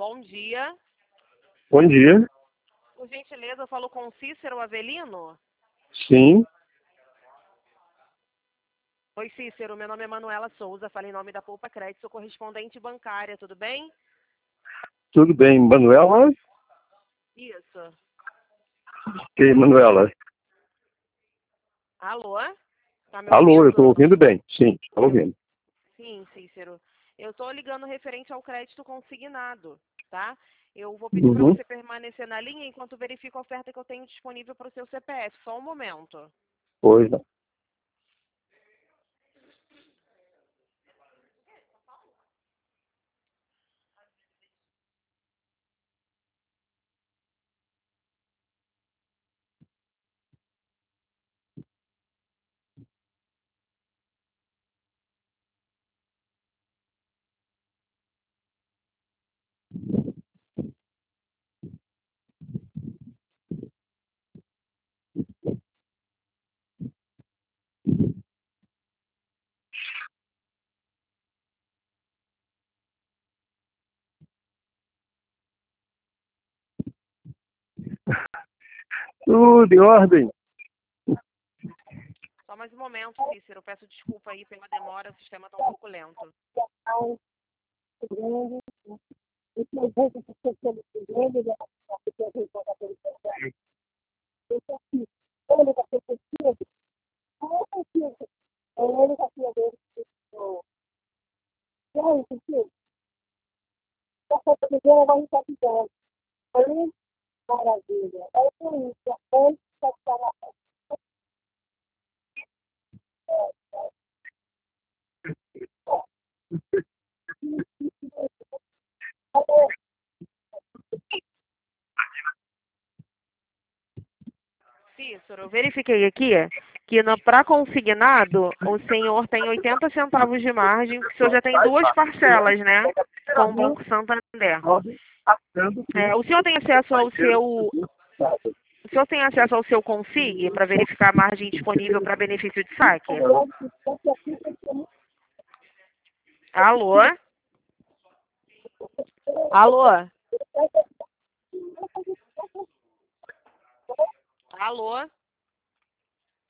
Bom dia. Bom dia. Por gentileza, eu falo com Cícero Avelino. Sim. Oi, Cícero. Meu nome é Manuela Souza. Falo em nome da Poupa Crédito, sou correspondente bancária. Tudo bem? Tudo bem, Manuela? Isso. Ok, Manuela. Alô? Tá me Alô, eu estou ouvindo? ouvindo bem. Sim, estou ouvindo. Sim, Cícero. Eu estou ligando referente ao crédito consignado, tá? Eu vou pedir para Uhum. você permanecer na linha enquanto verifico a oferta que eu tenho disponível para o seu CPF. Só um momento. Pois não. Tudo em ordem. Só mais um momento, Cícero. Peço desculpa aí pela demora, o sistema está um pouco lento. Cícero, eu verifiquei aqui que para consignado o senhor tem 80 centavos de margem, porque o senhor já tem duas parcelas, né? Com o Banco Santander. O senhor tem acesso ao seu. O senhor tem acesso ao seu Consig para verificar a margem disponível para benefício de saque? Alô? Alô? Alô?